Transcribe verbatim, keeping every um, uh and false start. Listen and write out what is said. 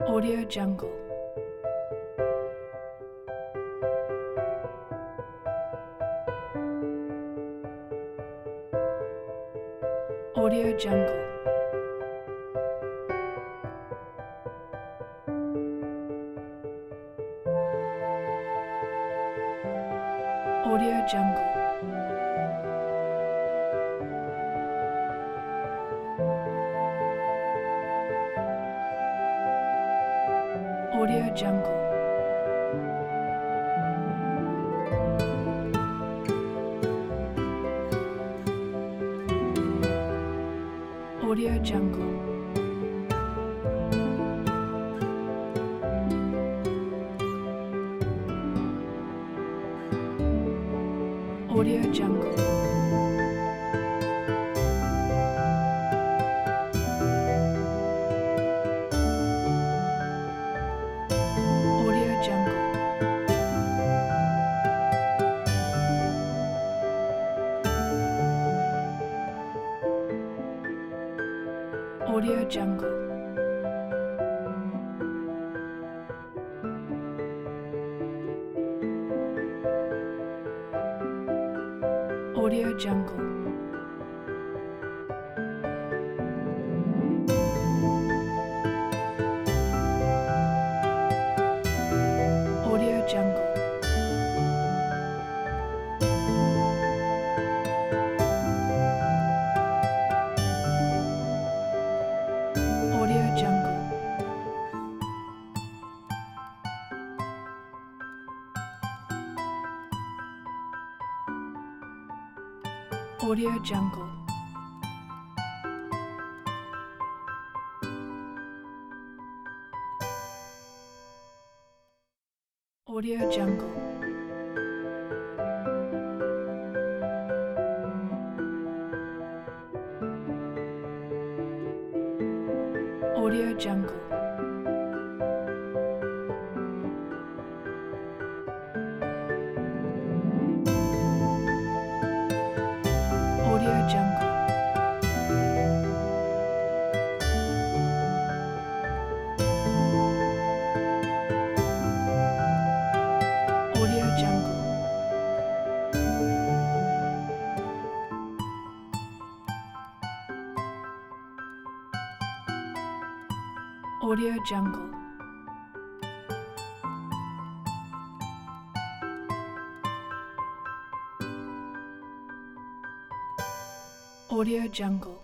Audio Jungle. Audio Jungle. Audio Jungle. Audio Jungle. Audio Jungle. Audio Jungle. Audio Jungle. Audio Jungle. Audio Jungle. Audio Jungle. Audio Jungle. Audio Jungle. Audio Jungle. Audio Jungle. Audio Jungle. Audio Jungle. Audio Jungle. Audio Jungle.